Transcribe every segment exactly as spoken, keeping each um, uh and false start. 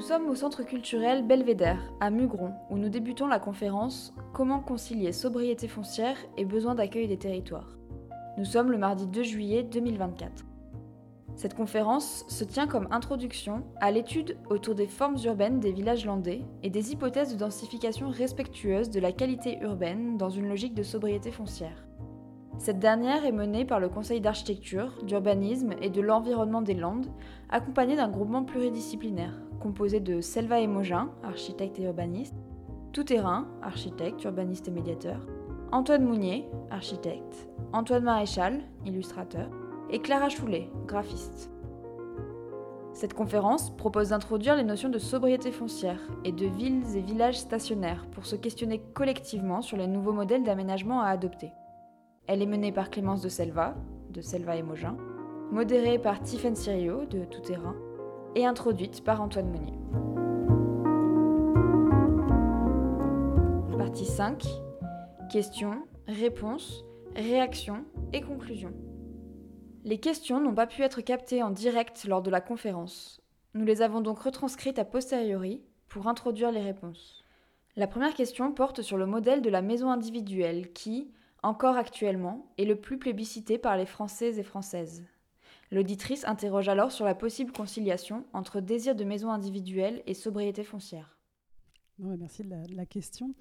sommes au centre culturel Belvédère, à Mugron, où nous débutons la conférence « Comment concilier sobriété foncière et besoin d'accueil des territoires ». Nous sommes le mardi deux juillet deux mille vingt-quatre. Cette conférence se tient comme introduction à l'étude autour des formes urbaines des villages landais et des hypothèses de densification respectueuses de la qualité urbaine dans une logique de sobriété foncière. Cette dernière est menée par le Conseil d'architecture, d'urbanisme et de l'environnement des Landes, accompagné d'un groupement pluridisciplinaire, composé de Selva Emogin, architecte et urbaniste, Tout-Terrain, architecte, urbaniste et médiateur, Antoine Mounier, architecte, Antoine Maréchal, illustrateur, et Clara Choulet, graphiste. Cette conférence propose d'introduire les notions de sobriété foncière et de villes et villages stationnaires pour se questionner collectivement sur les nouveaux modèles d'aménagement à adopter. Elle est menée par Clémence de Selva, de Selva Emogin, modérée par Tiffaine Sirio, de Tout-Terrain, et introduite par Antoine Mounier. Partie cinq. Questions, réponses, réactions et conclusions. Les questions n'ont pas pu être captées en direct lors de la conférence. Nous les avons donc retranscrites a posteriori pour introduire les réponses. La première question porte sur le modèle de la maison individuelle qui, encore actuellement, est le plus plébiscité par les Français et Françaises. L'auditrice interroge alors sur la possible conciliation entre désir de maison individuelle et sobriété foncière. Ouais, merci de la, de la question.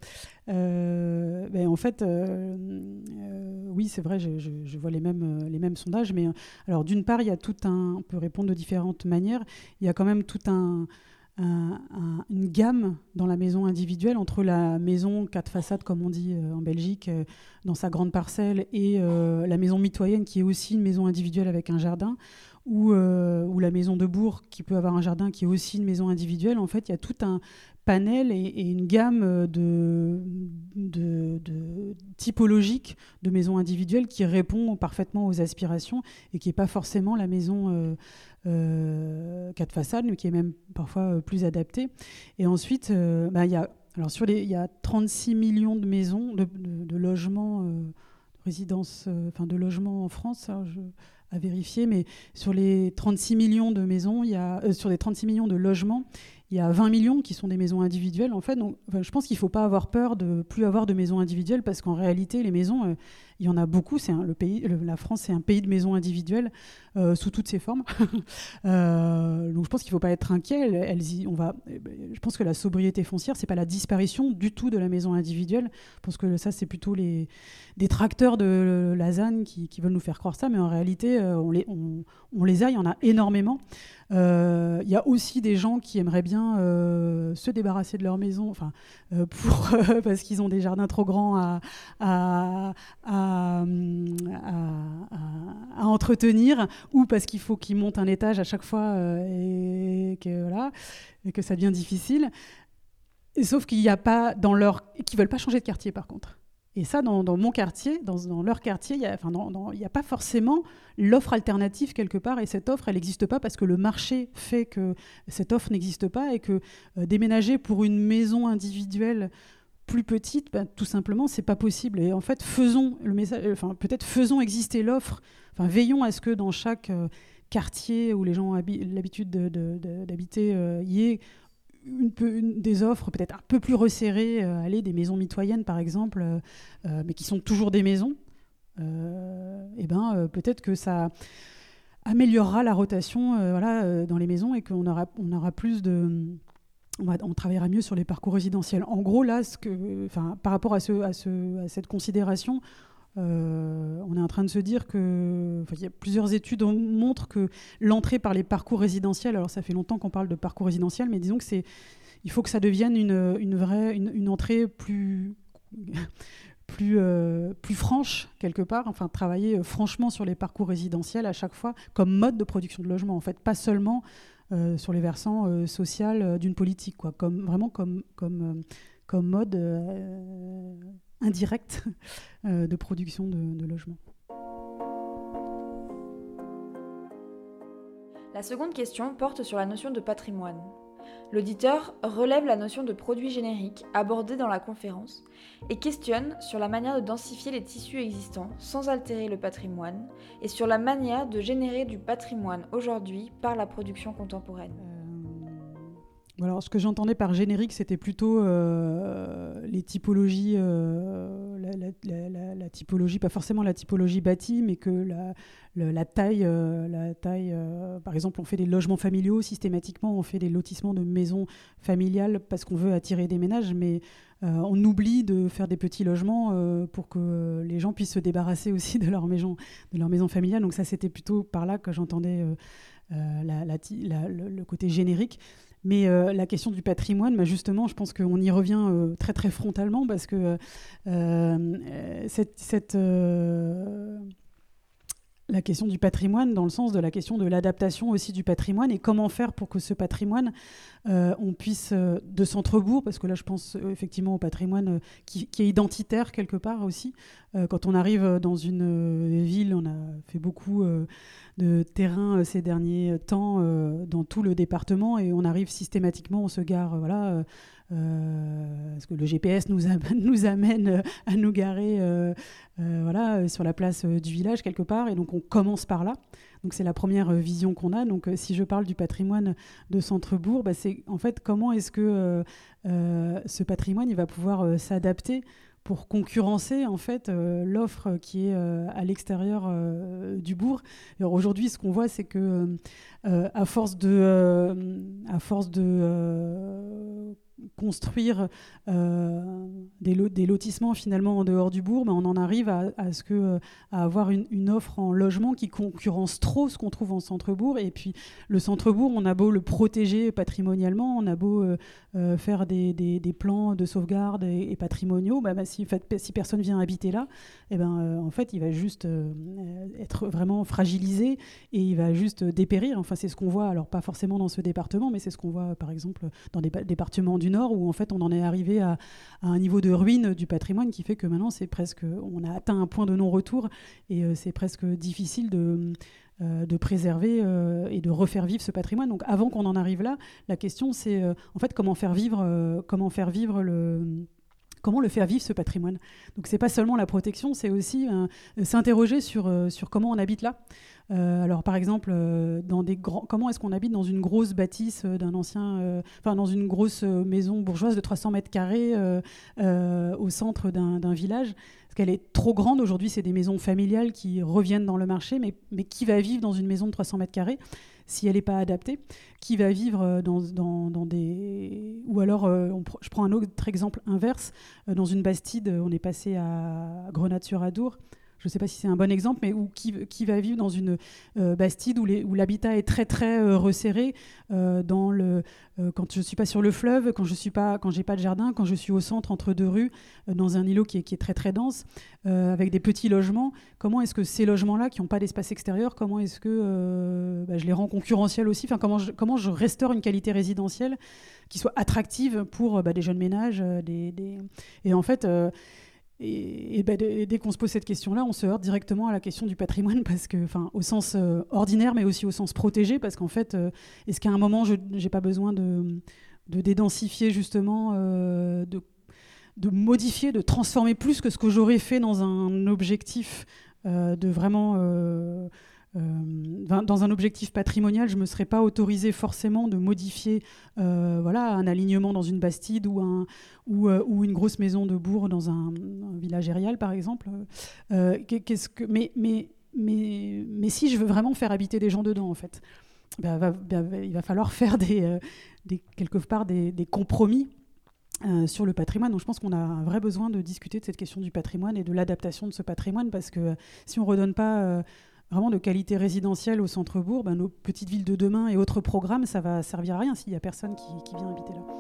Euh, ben en fait, euh, euh, oui, c'est vrai, je, je, je vois les mêmes, les mêmes sondages, mais alors d'une part, il y a tout un, on peut répondre de différentes manières, il y a quand même tout un, un, un, une gamme dans la maison individuelle entre la maison quatre façades, comme on dit euh, en Belgique, euh, dans sa grande parcelle, et euh, la maison mitoyenne, qui est aussi une maison individuelle avec un jardin, ou, euh, ou la maison de bourg, qui peut avoir un jardin, qui est aussi une maison individuelle. En fait, il y a tout un panel et, et une gamme de, de, de typologiques de maisons individuelles qui répond parfaitement aux aspirations et qui n'est pas forcément la maison euh, euh, quatre façades, mais qui est même parfois plus adaptée. Et ensuite, euh, bah, y a, alors sur les, y a trente-six millions de maisons, de, de, de logements, euh, de résidences, euh, enfin de logements en France, hein, je, à vérifier, mais sur les trente-six millions de maisons, y a, euh, sur les trente-six millions de logements, il y a vingt millions qui sont des maisons individuelles. En fait, donc, enfin, je pense qu'il ne faut pas avoir peur de ne plus avoir de maisons individuelles parce qu'en réalité, les maisons, euh, il y en a beaucoup. C'est un, le pays, le, la France, c'est un pays de maisons individuelles euh, sous toutes ses formes. euh, donc, je pense qu'il ne faut pas être inquiet. Elles, elles y, on va, je pense que la sobriété foncière, ce n'est pas la disparition du tout de la maison individuelle. Je pense que ça, c'est plutôt les détracteurs de la Z A N qui, qui veulent nous faire croire ça. Mais en réalité, euh, on, les, on, on les a, il y en a énormément. Il euh, y a aussi des gens qui aimeraient bien euh, se débarrasser de leur maison, enfin, euh, pour, euh, parce qu'ils ont des jardins trop grands à, à, à, à, à entretenir, ou parce qu'il faut qu'ils montent un étage à chaque fois euh, et, que, voilà, et que ça devient difficile. Et sauf qu'il n'y a pas dans leur... qui ne veulent pas changer de quartier, par contre. Et ça, dans, dans mon quartier, dans, dans leur quartier, il n'y a, enfin, a pas forcément l'offre alternative quelque part. Et cette offre, elle n'existe pas parce que le marché fait que cette offre n'existe pas et que euh, déménager pour une maison individuelle plus petite, ben, tout simplement, c'est pas possible. Et en fait, faisons le message, enfin, peut-être faisons exister l'offre. Enfin, veillons à ce que dans chaque euh, quartier où les gens ont habi- l'habitude de, de, de, d'habiter, euh, y ait Une peu, une, des offres peut-être un peu plus resserrées, euh, allez, des maisons mitoyennes par exemple, euh, euh, mais qui sont toujours des maisons, euh, et ben, euh, peut-être que ça améliorera la rotation euh, voilà, euh, dans les maisons et qu'on aura, on aura plus de... On, va, on travaillera mieux sur les parcours résidentiels. En gros, là, ce que, par rapport à, ce, à, ce, à cette considération, Euh, on est en train de se dire que, enfin, il y a plusieurs études montrent que l'entrée par les parcours résidentiels, alors ça fait longtemps qu'on parle de parcours résidentiels, mais disons que c'est, il faut que ça devienne une, une vraie, une, une entrée plus, plus, euh, plus franche quelque part. Enfin, travailler franchement sur les parcours résidentiels à chaque fois comme mode de production de logement. En fait, pas seulement euh, sur les versants euh, sociaux euh, d'une politique, quoi, comme vraiment comme comme euh, comme mode. Euh, indirect euh, de production de, de logements. La seconde question porte sur la notion de patrimoine. L'auditeur relève la notion de produit générique abordée dans la conférence et questionne sur la manière de densifier les tissus existants sans altérer le patrimoine et sur la manière de générer du patrimoine aujourd'hui par la production contemporaine. Euh... Alors, ce que j'entendais par générique, c'était plutôt euh, les typologies, euh, la, la, la, la, la typologie, pas forcément la typologie bâtie, mais que la, la, la taille, euh, la taille euh, par exemple, on fait des logements familiaux, systématiquement, on fait des lotissements de maisons familiales parce qu'on veut attirer des ménages, mais euh, on oublie de faire des petits logements euh, pour que les gens puissent se débarrasser aussi de leur maison, de leur maison familiale. Donc ça, c'était plutôt par là que j'entendais euh, euh, la, la, la, le, le côté générique. Mais euh, la question du patrimoine, bah justement, je pense qu'on y revient euh, très très frontalement parce que euh, cette, cette, euh, la question du patrimoine, dans le sens de la question de l'adaptation aussi du patrimoine et comment faire pour que ce patrimoine, euh, on puisse, euh, de centre-bourg, parce que là je pense euh, effectivement au patrimoine euh, qui, qui est identitaire quelque part aussi. Euh, quand on arrive dans une euh, ville, on a fait beaucoup euh, de terrain euh, ces derniers temps euh, dans tout le département et on arrive systématiquement, on se gare, euh, voilà, euh, euh, parce que le G P S nous, am- nous amène à nous garer euh, euh, voilà, sur la place euh, du village quelque part et donc on commence par là. Donc c'est la première euh, vision qu'on a. Donc euh, si je parle du patrimoine de centre-bourg, bah, c'est en fait comment est-ce que euh, euh, ce patrimoine il va pouvoir euh, s'adapter pour concurrencer en fait euh, l'offre qui est euh, à l'extérieur euh, du bourg. Alors aujourd'hui, ce qu'on voit, c'est que euh, à force de, euh, à force de euh, construire euh, des, lo- des lotissements finalement en dehors du bourg, ben on en arrive à, à, ce que, à avoir une, une offre en logement qui concurrence trop ce qu'on trouve en centre-bourg. Et puis le centre-bourg, on a beau le protéger patrimonialement, on a beau euh, euh, faire des, des, des plans de sauvegarde et, et patrimoniaux, ben, ben, si, fait, si personne vient habiter là, eh ben, euh, en fait, il va juste euh, être vraiment fragilisé et il va juste dépérir. Enfin, c'est ce qu'on voit, alors pas forcément dans ce département, mais c'est ce qu'on voit par exemple dans des départements du Nord où en fait on en est arrivé à, à un niveau de ruine du patrimoine qui fait que maintenant c'est presque, on a atteint un point de non-retour et euh, c'est presque difficile de, euh, de préserver euh, et de refaire vivre ce patrimoine. Donc avant qu'on en arrive là, la question c'est euh, en fait comment faire vivre, euh, comment faire vivre le... Comment le faire vivre ce patrimoine. Donc c'est pas seulement la protection, c'est aussi euh, s'interroger sur, euh, sur comment on habite là. Euh, alors par exemple, euh, dans des grands, comment est-ce qu'on habite dans une grosse bâtisse euh, d'un ancien, euh, enfin dans une grosse euh, maison bourgeoise de trois cents mètres carrés euh, euh, au centre d'un, d'un village. Parce qu'elle est trop grande. Aujourd'hui, c'est des maisons familiales qui reviennent dans le marché, mais, mais qui va vivre dans une maison de trois cents mètres carrés si elle n'est pas adaptée? Qui va vivre dans, dans, dans des... Ou alors, euh, on pr- je prends un autre exemple inverse. Euh, dans une bastide, on est passé à Grenade-sur-Adour. Je ne sais pas si c'est un bon exemple, mais où, qui, qui va vivre dans une euh, bastide où, les, où l'habitat est très très euh, resserré, euh, dans le, euh, quand je ne suis pas sur le fleuve, quand je suis pas, quand j'ai pas de jardin, quand je suis au centre entre deux rues, euh, dans un îlot qui est, qui est très très dense, euh, avec des petits logements. Comment est-ce que ces logements-là, qui n'ont pas d'espace extérieur, comment est-ce que euh, bah, je les rends concurrentiels aussi, enfin, comment, je, comment je restaure une qualité résidentielle qui soit attractive pour bah, des jeunes ménages, euh, des, des... et en fait... Euh, Et, et, ben, de, dès qu'on se pose cette question-là, on se heurte directement à la question du patrimoine, parce que, enfin, au sens euh, ordinaire, mais aussi au sens protégé, parce qu'en fait, euh, est-ce qu'à un moment, je n'ai pas besoin de, de dédensifier justement, euh, de, de modifier, de transformer plus que ce que j'aurais fait dans un objectif euh, de vraiment... Euh, Euh, dans un objectif patrimonial, je ne me serais pas autorisé forcément de modifier euh, voilà, un alignement dans une bastide ou, un, ou, euh, ou une grosse maison de bourg dans un, un village aérial, par exemple. Euh, qu'est-ce que, mais, mais, mais, mais si je veux vraiment faire habiter des gens dedans, en fait, ben, va, ben, il va falloir faire des, euh, des, quelque part des, des compromis Euh, sur le patrimoine. Donc je pense qu'on a un vrai besoin de discuter de cette question du patrimoine et de l'adaptation de ce patrimoine, parce que euh, si on ne redonne pas euh, vraiment de qualité résidentielle au centre-bourg, ben, nos petites villes de demain et autres programmes, ça va servir à rien s'il n'y a personne qui, qui vient habiter là.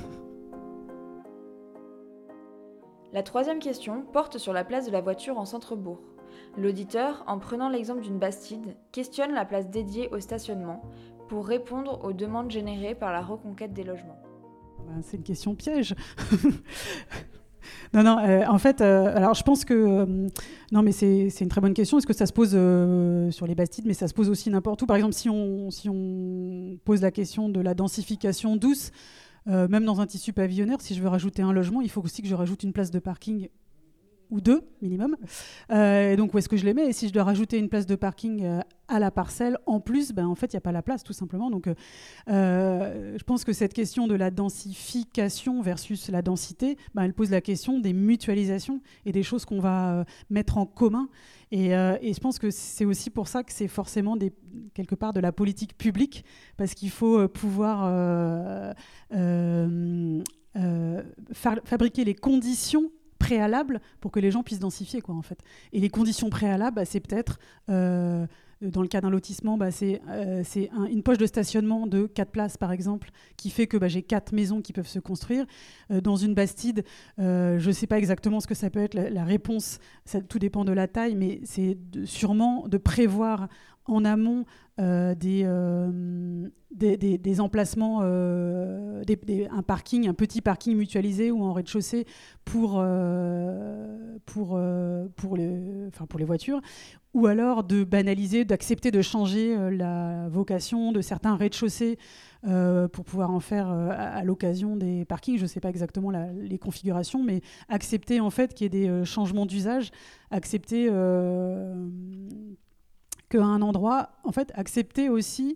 La troisième question porte sur la place de la voiture en centre-bourg. L'auditeur, en prenant l'exemple d'une bastide, questionne la place dédiée au stationnement pour répondre aux demandes générées par la reconquête des logements. Ben, c'est une question piège. Non, non, euh, en fait, euh, alors je pense que... Euh, non, mais c'est, c'est une très bonne question. Est-ce que ça se pose euh, sur les bastides, mais ça se pose aussi n'importe où? Par exemple, si on, si on pose la question de la densification douce, euh, même dans un tissu pavillonnaire, si je veux rajouter un logement, il faut aussi que je rajoute une place de parking ou deux minimum. Euh, et donc où est-ce que je les mets ? Et si je dois rajouter une place de parking euh, à la parcelle, en plus, ben, en fait, il n'y a pas la place, tout simplement. Donc, euh, je pense que cette question de la densification versus la densité, ben, elle pose la question des mutualisations et des choses qu'on va euh, mettre en commun. Et, euh, et je pense que c'est aussi pour ça que c'est forcément des, quelque part de la politique publique, parce qu'il faut euh, pouvoir euh, euh, euh, fa- fabriquer les conditions préalables pour que les gens puissent densifier, quoi, en fait. Et les conditions préalables, bah, c'est peut-être... Euh, dans le cas d'un lotissement, bah, c'est, euh, c'est un, une poche de stationnement de quatre places, par exemple, qui fait que bah, j'ai quatre maisons qui peuvent se construire. Euh, dans une bastide, euh, je ne sais pas exactement ce que ça peut être la, la réponse, ça, tout dépend de la taille, mais c'est de, sûrement de prévoir en amont euh, des, euh, des, des, des emplacements, euh, des, des, un parking, un petit parking mutualisé ou en rez-de-chaussée pour, euh, pour, euh, pour, les, enfin pour les voitures, ou alors de banaliser, d'accepter de changer euh, la vocation de certains rez-de-chaussée euh, pour pouvoir en faire euh, à, à l'occasion des parkings. Je ne sais pas exactement la, les configurations, mais accepter en fait qu'il y ait des euh, changements d'usage, accepter euh, qu'à un endroit, en fait, accepter aussi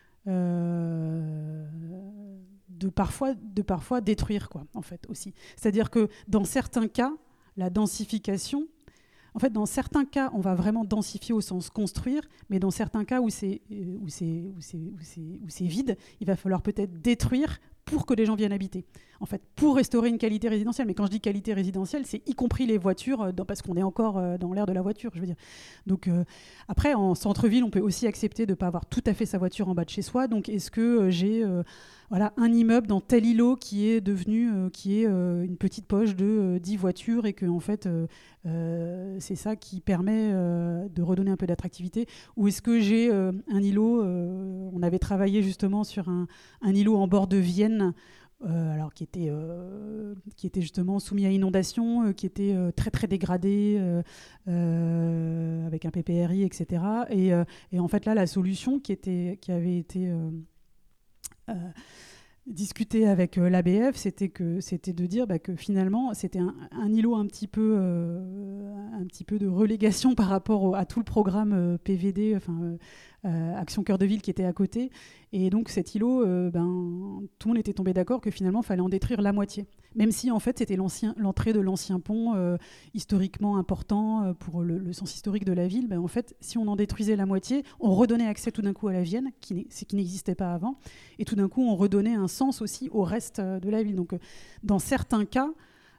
euh, de, parfois, de parfois détruire, quoi, en fait, aussi. C'est-à-dire que dans certains cas, la densification, en fait, dans certains cas, on va vraiment densifier au sens construire, mais dans certains cas où c'est, où c'est, où c'est, où c'est, où c'est vide, il va falloir peut-être détruire pour que des gens viennent habiter. En fait, pour restaurer une qualité résidentielle. Mais quand je dis qualité résidentielle, c'est y compris les voitures, dans, parce qu'on est encore euh, dans l'ère de la voiture, je veux dire. Donc, euh, après, en centre-ville, on peut aussi accepter de ne pas avoir tout à fait sa voiture en bas de chez soi. Donc, est-ce que euh, j'ai euh, voilà, un immeuble dans tel îlot qui est devenu euh, qui est, euh, une petite poche de euh, dix voitures et que, en fait, euh, euh, c'est ça qui permet euh, de redonner un peu d'attractivité ? Ou est-ce que j'ai euh, un îlot euh, on avait travaillé justement sur un, un îlot en bord de Vienne, Euh, alors qui était, euh, qui était justement soumis à inondation, euh, qui était euh, très très dégradé, euh, euh, avec un P P R I, et cetera. Et, euh, et en fait là, la solution qui, était, qui avait été euh, euh, discutée avec euh, l'A B F, c'était, que, c'était de dire bah, que finalement, c'était un, un îlot un petit, peu, euh, un petit peu de relégation par rapport au, à tout le programme euh, P V D, enfin... Euh, Euh, Action Cœur de Ville qui était à côté. Et donc cet îlot, euh, ben, tout le monde était tombé d'accord que finalement, il fallait en détruire la moitié. Même si en fait, c'était l'ancien, l'entrée de l'ancien pont, euh, historiquement important euh, pour le, le sens historique de la ville. Ben, en fait, si on en détruisait la moitié, on redonnait accès tout d'un coup à la Vienne, qui, qui n'existait pas avant. Et tout d'un coup, on redonnait un sens aussi au reste de la ville. Donc, euh, dans certains cas,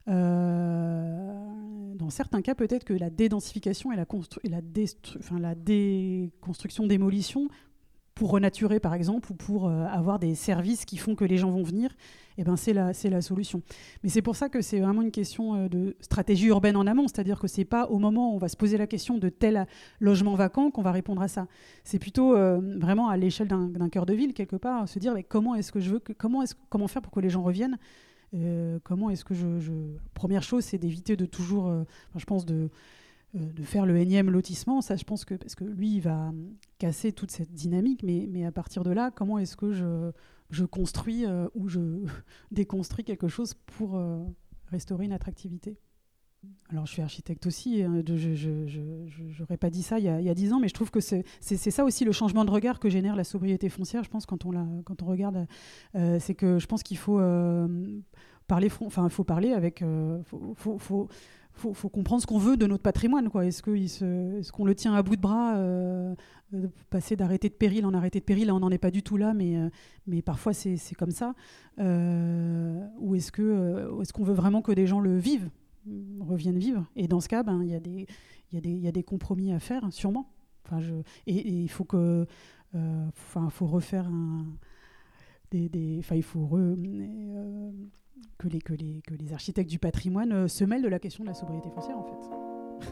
Euh, dans certains cas, peut-être que la dédensification et la, constru- et la, destru- enfin, la déconstruction-démolition, pour renaturer par exemple, ou pour euh, avoir des services qui font que les gens vont venir, eh ben, c'est, la, c'est la solution. Mais c'est pour ça que c'est vraiment une question euh, de stratégie urbaine en amont, c'est-à-dire que ce n'est pas au moment où on va se poser la question de tel logement vacant qu'on va répondre à ça. C'est plutôt euh, vraiment à l'échelle d'un, d'un cœur de ville, quelque part, se dire mais comment est-ce que je veux que, comment, est-ce, comment faire pour que les gens reviennent. Euh, comment est-ce que je, je... Première chose, c'est d'éviter de toujours, euh, enfin, je pense, de, euh, de faire le énième lotissement. Ça, je pense que, parce que lui, il va casser toute cette dynamique, mais, mais à partir de là, comment est-ce que je, je construis euh, ou je déconstruis quelque chose pour euh, restaurer une attractivité ? Alors, je suis architecte aussi, hein, je n'aurais pas dit ça il y, a, il y a dix ans, mais je trouve que c'est, c'est, c'est ça aussi le changement de regard que génère la sobriété foncière, je pense, quand on, la, quand on regarde. Euh, c'est que je pense qu'il faut, euh, parler, enfin, faut parler avec... Euh, faut, faut, faut, faut, faut comprendre ce qu'on veut de notre patrimoine, quoi. Est-ce, que il se, est-ce qu'on le tient à bout de bras, euh, de passer d'arrêté de péril en arrêté de péril, là, on n'en est pas du tout là, mais, euh, mais parfois c'est, c'est comme ça. Euh, ou est-ce, que, euh, est-ce qu'on veut vraiment que des gens le vivent, reviennent vivre. Et dans ce cas, ben, y a des, y a des, y a des compromis à faire, sûrement. Enfin, je, et il faut que, euh, enfin, faut refaire un, des, des, enfin, il faut re, euh, que les, que les, que les architectes du patrimoine euh, se mêlent de la question de la sobriété foncière, en fait.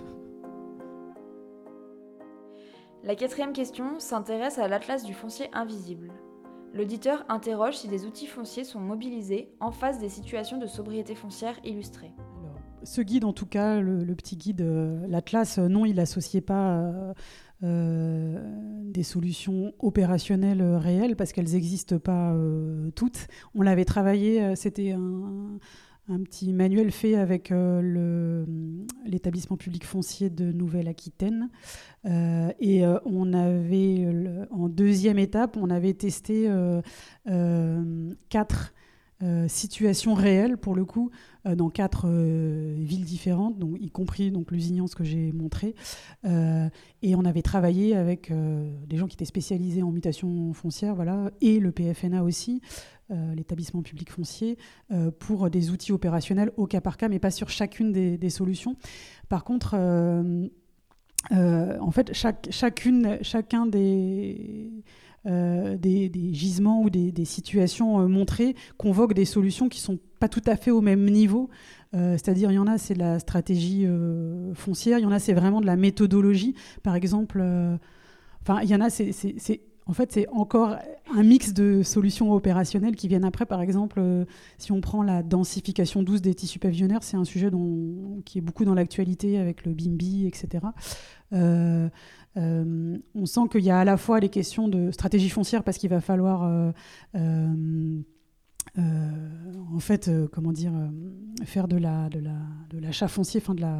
La quatrième question s'intéresse à l'Atlas du foncier invisible. L'auditeur interroge si des outils fonciers sont mobilisés en face des situations de sobriété foncière illustrées. Alors, ce guide, en tout cas, le, le petit guide, euh, l'Atlas, euh, non, il n'associait pas euh, euh, des solutions opérationnelles euh, réelles parce qu'elles n'existent pas euh, toutes. On l'avait travaillé, euh, c'était un, un petit manuel fait avec euh, le, l'établissement public foncier de Nouvelle-Aquitaine. Euh, et euh, on avait, le, en deuxième étape, on avait testé euh, euh, quatre euh, situations réelles, pour le coup, euh, dans quatre euh, villes différentes, donc, y compris donc, Lusignan, ce que j'ai montré. Euh, et on avait travaillé avec euh, des gens qui étaient spécialisés en mutation foncière, voilà, et le P F N A aussi, Euh, l'établissement public foncier, euh, pour des outils opérationnels au cas par cas, mais pas sur chacune des, des solutions. Par contre, euh, euh, en fait, chaque, chacune, chacun des, euh, des, des gisements ou des, des situations euh, montrées convoque des solutions qui ne sont pas tout à fait au même niveau. Euh, c'est-à-dire, il y en a, c'est de la stratégie euh, foncière, il y en a, c'est vraiment de la méthodologie. Par exemple, euh, enfin, il y en a, c'est, c'est, c'est en fait, c'est encore un mix de solutions opérationnelles qui viennent après. Par exemple, euh, si on prend la densification douce des tissus pavillonnaires, c'est un sujet dont, qui est beaucoup dans l'actualité avec le B I M B I, et cetera. Euh, euh, on sent qu'il y a à la fois les questions de stratégie foncière parce qu'il va falloir... Euh, euh, Euh, en fait, euh, comment dire, euh, faire de la, de la, de l'achat foncier, enfin de la,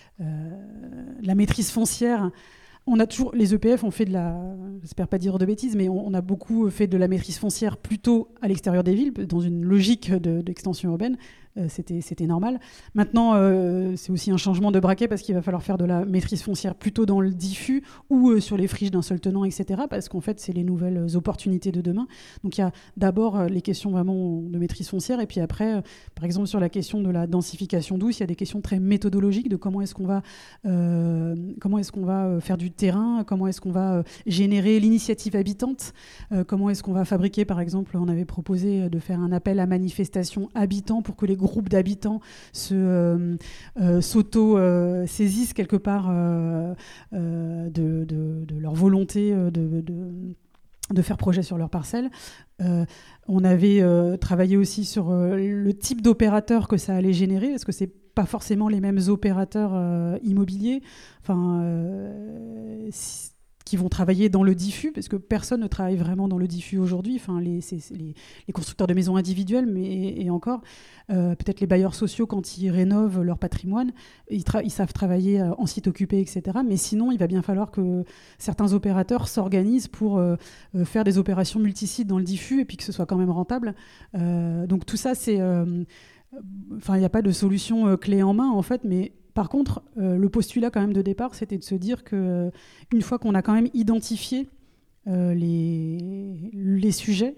euh, de la maîtrise foncière. On a toujours, les E P F ont fait de la, j'espère pas dire de bêtises, mais on, on a beaucoup fait de la maîtrise foncière plutôt à l'extérieur des villes, dans une logique de, d'extension urbaine. Euh, c'était, c'était normal. Maintenant, euh, c'est aussi un changement de braquet parce qu'il va falloir faire de la maîtrise foncière plutôt dans le diffus ou euh, sur les friches d'un seul tenant, et cetera. Parce qu'en fait, c'est les nouvelles opportunités de demain. Donc, il y a d'abord euh, les questions vraiment de maîtrise foncière, et puis après, euh, par exemple, sur la question de la densification douce, il y a des questions très méthodologiques de comment est-ce qu'on va, euh, comment est-ce qu'on va faire du terrain, comment est-ce qu'on va euh, générer l'initiative habitante, euh, comment est-ce qu'on va fabriquer, par exemple, on avait proposé de faire un appel à manifestation habitants pour que les groupes d'habitants se, euh, euh, s'auto-saisissent euh, quelque part euh, euh, de, de, de leur volonté de, de, de faire projet sur leur parcelle. Euh, on avait euh, travaillé aussi sur euh, le type d'opérateur que ça allait générer, parce que c'est pas forcément les mêmes opérateurs euh, immobiliers, enfin, euh, si, qui vont travailler dans le diffus, parce que personne ne travaille vraiment dans le diffus aujourd'hui. Enfin, les, c'est, c'est les, les constructeurs de maisons individuelles, mais et, et encore, euh, peut-être les bailleurs sociaux quand ils rénovent leur patrimoine, ils, tra- ils savent travailler en site occupé, et cetera. Mais sinon, il va bien falloir que certains opérateurs s'organisent pour euh, faire des opérations multisites dans le diffus et puis que ce soit quand même rentable. Euh, donc tout ça, c'est euh, Enfin, il n'y a pas de solution euh, clé en main, en fait, mais par contre, euh, le postulat quand même de départ, c'était de se dire que euh, une fois qu'on a quand même identifié euh, les, les sujets,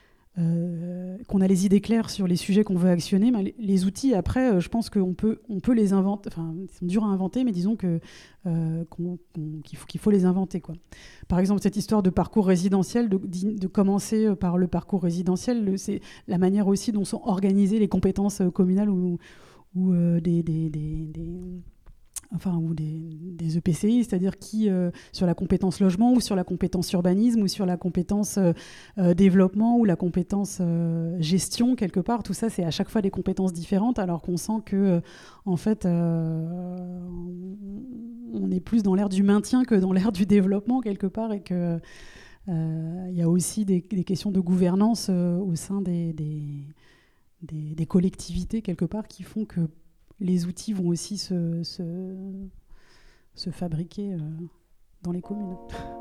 euh, qu'on a les idées claires sur les sujets qu'on veut actionner, ben, les, les outils, après, euh, je pense qu'on peut, on peut les inventer, enfin, ils sont durs à inventer, mais disons que, euh, qu'on, qu'on, qu'il, faut, qu'il faut les inventer, quoi. Par exemple, cette histoire de parcours résidentiel, de, de commencer par le parcours résidentiel, le, c'est la manière aussi dont sont organisées les compétences communales ou, ou euh, des, des, des, des enfin, ou des, des E P C I, c'est-à-dire qui, euh, sur la compétence logement ou sur la compétence urbanisme ou sur la compétence euh, euh, développement ou la compétence euh, gestion, quelque part, tout ça, c'est à chaque fois des compétences différentes, alors qu'on sent que, euh, en fait, euh, on est plus dans l'ère du maintien que dans l'ère du développement, quelque part, et que euh, il y a aussi des, des questions de gouvernance euh, au sein des, des, des, des collectivités, quelque part, qui font que les outils vont aussi se, se, se fabriquer euh, dans les communes.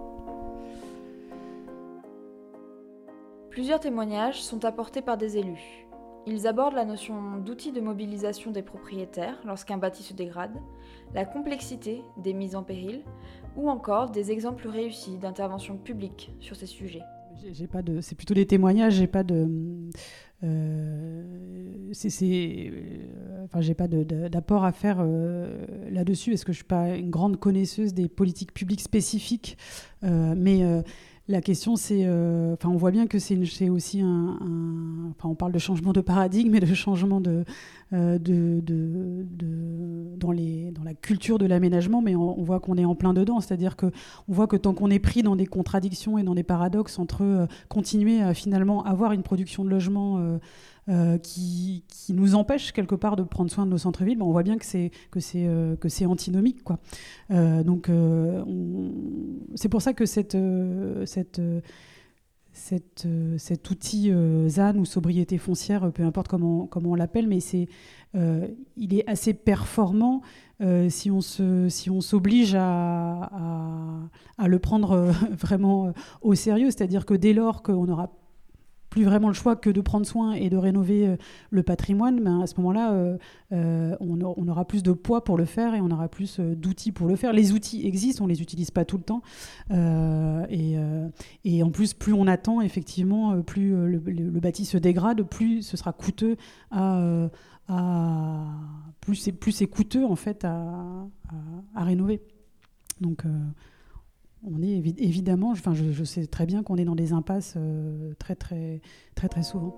Plusieurs témoignages sont apportés par des élus. Ils abordent la notion d'outils de mobilisation des propriétaires lorsqu'un bâti se dégrade, la complexité des mises en péril, ou encore des exemples réussis d'intervention publique sur ces sujets. J'ai, j'ai pas de, c'est plutôt des témoignages, j'ai pas de... Euh, c'est, c'est, euh, enfin, j'ai pas de, de, d'apport à faire euh, là-dessus parce que je suis pas une grande connaisseuse des politiques publiques spécifiques, euh, mais euh, la question c'est, euh, enfin, on voit bien que c'est, une, c'est aussi un, un, enfin, on parle de changement de paradigme et de changement de, euh, de, de, de dans les, dans la culture de l'aménagement, mais on, on voit qu'on est en plein dedans, c'est-à-dire que on voit que tant qu'on est pris dans des contradictions et dans des paradoxes entre euh, continuer à finalement avoir une production de logement euh, Euh, qui, qui nous empêche quelque part de prendre soin de nos centres-villes, ben on voit bien que c'est, que c'est, euh, que c'est antinomique, quoi. Euh, donc euh, on, c'est pour ça que cette, euh, cette, euh, cette, euh, cet outil euh, Z A N ou sobriété foncière, peu importe comment, comment on l'appelle, mais c'est, euh, il est assez performant euh, si on se, si on s'oblige à, à, à le prendre euh, vraiment euh, au sérieux. C'est-à-dire que dès lors qu'on aura plus vraiment le choix que de prendre soin et de rénover euh, le patrimoine, ben à ce moment-là, euh, euh, on, a, on aura plus de poids pour le faire et on aura plus euh, d'outils pour le faire. Les outils existent, on ne les utilise pas tout le temps. Euh, et, euh, et en plus, plus on attend, effectivement, plus euh, le, le, le bâti se dégrade, plus ce sera coûteux à... Euh, à plus, c'est, plus c'est coûteux, en fait, à, à, à rénover. Donc... Euh, on est évi- évidemment, enfin, je, je sais très bien qu'on est dans des impasses euh, très, très, très, très souvent.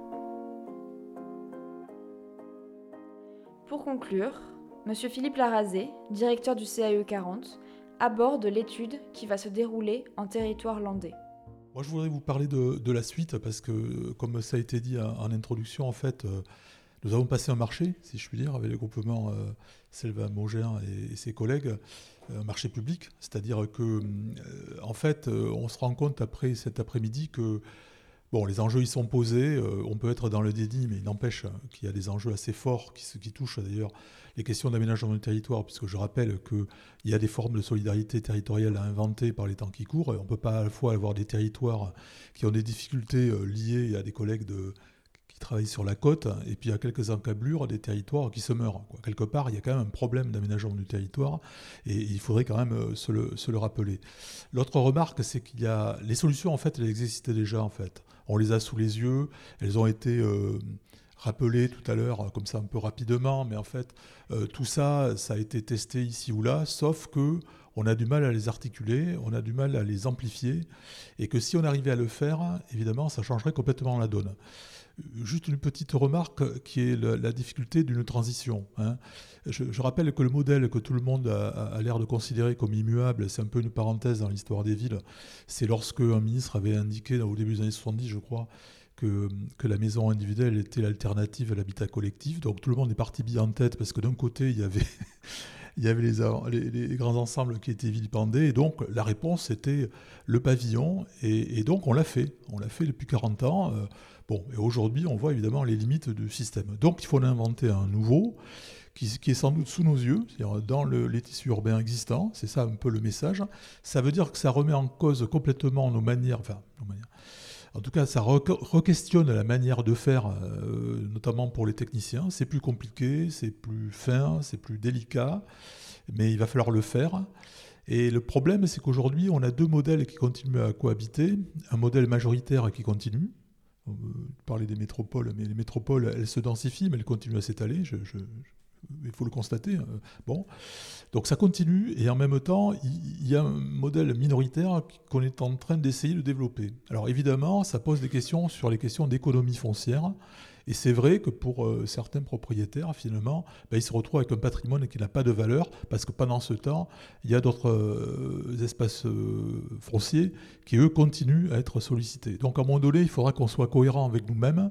Pour conclure, M. Philippe Larazé, directeur du C A E quarante, aborde l'étude qui va se dérouler en territoire landais. Moi, je voudrais vous parler de, de la suite parce que, comme ça a été dit en, en introduction, en fait, euh, nous avons passé un marché, si je puis dire, avec le groupement euh, Selva Mogéen et, et ses collègues, un marché public, c'est-à-dire que, euh, en fait, euh, on se rend compte après cet après-midi que, bon, les enjeux ils sont posés, euh, on peut être dans le déni, mais il n'empêche qu'il y a des enjeux assez forts qui, qui touchent d'ailleurs les questions d'aménagement du territoire, puisque je rappelle qu'il y a des formes de solidarité territoriale à inventer par les temps qui courent, et on ne peut pas à la fois avoir des territoires qui ont des difficultés euh, liées à des collègues de qui travaillent sur la côte, et puis il y a quelques encablures des territoires qui se meurent, quoi. Quelque part, il y a quand même un problème d'aménagement du territoire, et il faudrait quand même se le, se le rappeler. L'autre remarque, c'est qu'il y a... Les solutions, en fait, elles existaient déjà, en fait. On les a sous les yeux, elles ont été... Euh, rappelé tout à l'heure, comme ça un peu rapidement, mais en fait, euh, tout ça, ça a été testé ici ou là, sauf que on a du mal à les articuler, on a du mal à les amplifier, et que si on arrivait à le faire, évidemment, ça changerait complètement la donne. Juste une petite remarque qui est la, la difficulté d'une transition. Hein. Je, je rappelle que le modèle que tout le monde a, a l'air de considérer comme immuable, c'est un peu une parenthèse dans l'histoire des villes, c'est lorsque un ministre avait indiqué, au début des années soixante-dix, je crois, Que, que la maison individuelle était l'alternative à l'habitat collectif. Donc tout le monde est parti bien en tête parce que d'un côté, il y avait, il y avait les, les, les grands ensembles qui étaient vilipendés. Et donc la réponse, c'était le pavillon. Et, et donc on l'a fait. On l'a fait depuis quarante ans. Euh, bon, et aujourd'hui, on voit évidemment les limites du système. Donc il faut en inventer un nouveau qui, qui est sans doute sous nos yeux, c'est-à-dire dans le, les tissus urbains existants. C'est ça un peu le message. Ça veut dire que ça remet en cause complètement nos manières... Enfin, nos manières... En tout cas, ça re-questionne la manière de faire, euh, notamment pour les techniciens. C'est plus compliqué, c'est plus fin, c'est plus délicat, mais il va falloir le faire. Et le problème, c'est qu'aujourd'hui, on a deux modèles qui continuent à cohabiter. Un modèle majoritaire qui continue. On parlait des métropoles, mais les métropoles, elles se densifient, mais elles continuent à s'étaler. Je, je, il faut le constater. Bon. Donc ça continue, et en même temps, il y a un modèle minoritaire qu'on est en train d'essayer de développer. Alors évidemment, ça pose des questions sur les questions d'économie foncière, et c'est vrai que pour euh, certains propriétaires, finalement, ben, ils se retrouvent avec un patrimoine qui n'a pas de valeur, parce que pendant ce temps, il y a d'autres euh, espaces euh, fonciers qui, eux, continuent à être sollicités. Donc à un moment donné, il faudra qu'on soit cohérent avec nous-mêmes,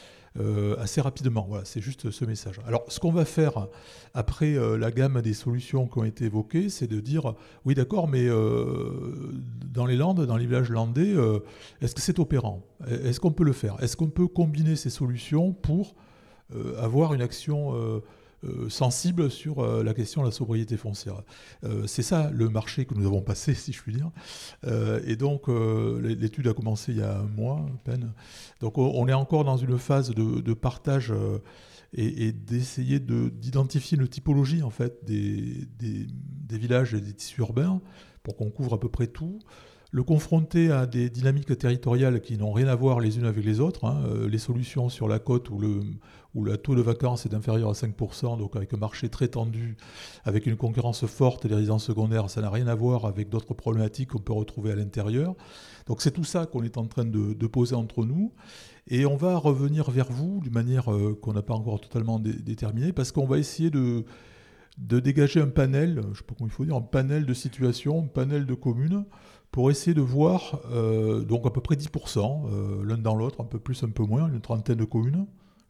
Euh, assez rapidement. Voilà, c'est juste ce message. Alors, ce qu'on va faire après euh, la gamme des solutions qui ont été évoquées, c'est de dire, oui d'accord, mais euh, dans les Landes, dans les villages landais, euh, est-ce que c'est opérant ? Est-ce qu'on peut le faire ? Est-ce qu'on peut combiner ces solutions pour euh, avoir une action euh, euh, sensible sur euh, la question de la sobriété foncière ? euh, C'est ça le marché que nous avons passé, si je puis dire. Euh, et donc, euh, l'étude a commencé il y a un mois à peine. Donc, on est encore dans une phase de, de partage euh, et, et d'essayer de, d'identifier une typologie en fait, des, des, des villages et des tissus urbains pour qu'on couvre à peu près tout. Le confronter à des dynamiques territoriales qui n'ont rien à voir les unes avec les autres. Hein. Euh, les solutions sur la côte où le, où le taux de vacances est inférieur à cinq pour cent, donc avec un marché très tendu, avec une concurrence forte des résidences secondaires, ça n'a rien à voir avec d'autres problématiques qu'on peut retrouver à l'intérieur. Donc c'est tout ça qu'on est en train de, de poser entre nous. Et on va revenir vers vous d'une manière euh, qu'on n'a pas encore totalement dé- déterminée, parce qu'on va essayer de, de dégager un panel, je ne sais pas comment il faut dire, un panel de situations, un panel de communes, pour essayer de voir, euh, donc à peu près dix pour cent, euh, l'un dans l'autre, un peu plus, un peu moins, une trentaine de communes,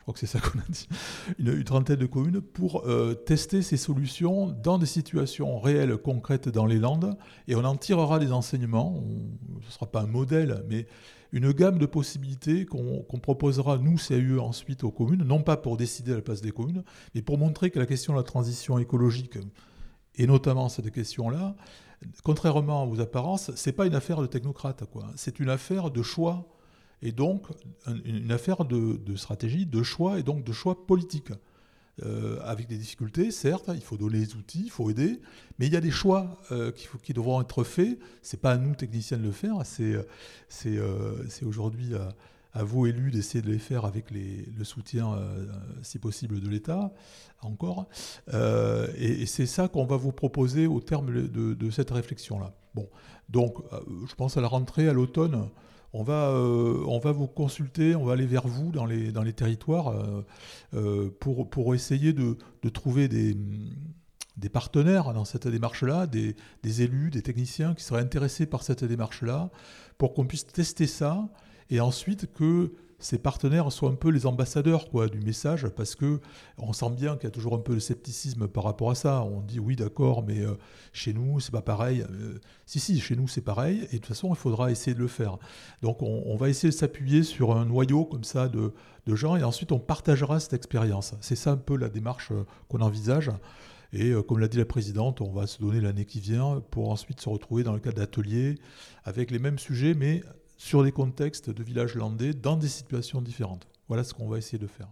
je crois que c'est ça qu'on a dit, une, une trentaine de communes pour euh, tester ces solutions dans des situations réelles, concrètes dans les Landes, et on en tirera des enseignements. On, ce ne sera pas un modèle, mais une gamme de possibilités qu'on, qu'on proposera, nous, C A U E, ensuite aux communes, non pas pour décider à la place des communes, mais pour montrer que la question de la transition écologique, et notamment cette question-là, contrairement aux apparences, ce n'est pas une affaire de technocrates, quoi. C'est une affaire de choix, et donc une affaire de, de stratégie, de choix, et donc de choix politiques. Euh, avec des difficultés, certes, il faut donner les outils, il faut aider, mais il y a des choix euh, qui, faut, qui devront être faits. Ce n'est pas à nous, techniciens, de le faire, c'est, c'est, euh, c'est aujourd'hui à, à vous, élus, d'essayer de les faire avec les, le soutien, euh, si possible, de l'État, encore. Euh, et, et c'est ça qu'on va vous proposer au terme de, de cette réflexion-là. Bon, donc, euh, je pense à la rentrée, à l'automne, On va, euh, on va vous consulter, on va aller vers vous dans les, dans les territoires euh, euh, pour, pour essayer de, de trouver des, des partenaires dans cette démarche-là, des, des élus, des techniciens qui seraient intéressés par cette démarche-là, pour qu'on puisse tester ça, et ensuite que ces partenaires soient un peu les ambassadeurs, quoi, du message, parce qu'on sent bien qu'il y a toujours un peu de scepticisme par rapport à ça. On dit oui, d'accord, mais euh, chez nous, c'est pas pareil. Euh, si, si, chez nous, c'est pareil, et de toute façon, il faudra essayer de le faire. Donc, on, on va essayer de s'appuyer sur un noyau comme ça de, de gens, et ensuite, on partagera cette expérience. C'est ça un peu la démarche qu'on envisage. Et euh, comme l'a dit la présidente, on va se donner l'année qui vient pour ensuite se retrouver dans le cadre d'ateliers avec les mêmes sujets, mais sur des contextes de villages landais, dans des situations différentes. Voilà ce qu'on va essayer de faire.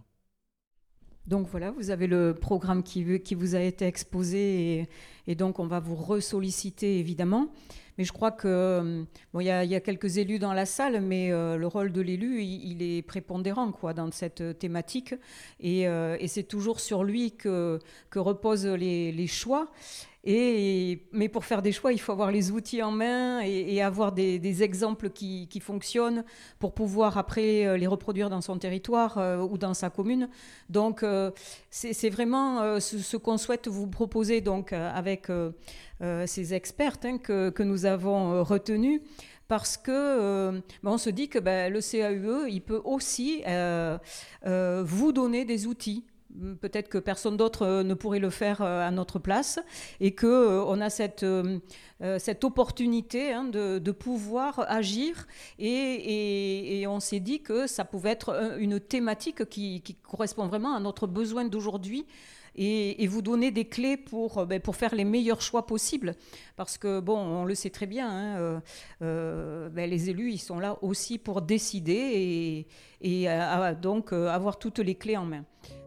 Donc voilà, vous avez le programme qui, qui vous a été exposé et, et donc on va vous ressolliciter évidemment. Mais je crois que bon, y a, y a quelques élus dans la salle, mais euh, le rôle de l'élu, il, il est prépondérant quoi, dans cette thématique. Et, euh, et c'est toujours sur lui que, que reposent les, les choix. Et, mais pour faire des choix, il faut avoir les outils en main et, et avoir des, des exemples qui, qui fonctionnent pour pouvoir après les reproduire dans son territoire euh, ou dans sa commune. Donc, euh, c'est, c'est vraiment euh, ce, ce qu'on souhaite vous proposer donc, euh, avec euh, euh, ces expertes hein, que, que nous avons euh, retenus. Parce que euh, ben on se dit que ben, le C A U E, il peut aussi euh, euh, vous donner des outils. Peut-être que personne d'autre ne pourrait le faire à notre place et qu'on a cette, cette opportunité hein, de, de pouvoir agir et, et, et on s'est dit que ça pouvait être une thématique qui, qui correspond vraiment à notre besoin d'aujourd'hui et, et vous donner des clés pour, ben, pour faire les meilleurs choix possibles parce que bon, on le sait très bien, hein, euh, euh, ben, les élus ils sont là aussi pour décider et, et euh, donc euh, avoir toutes les clés en main.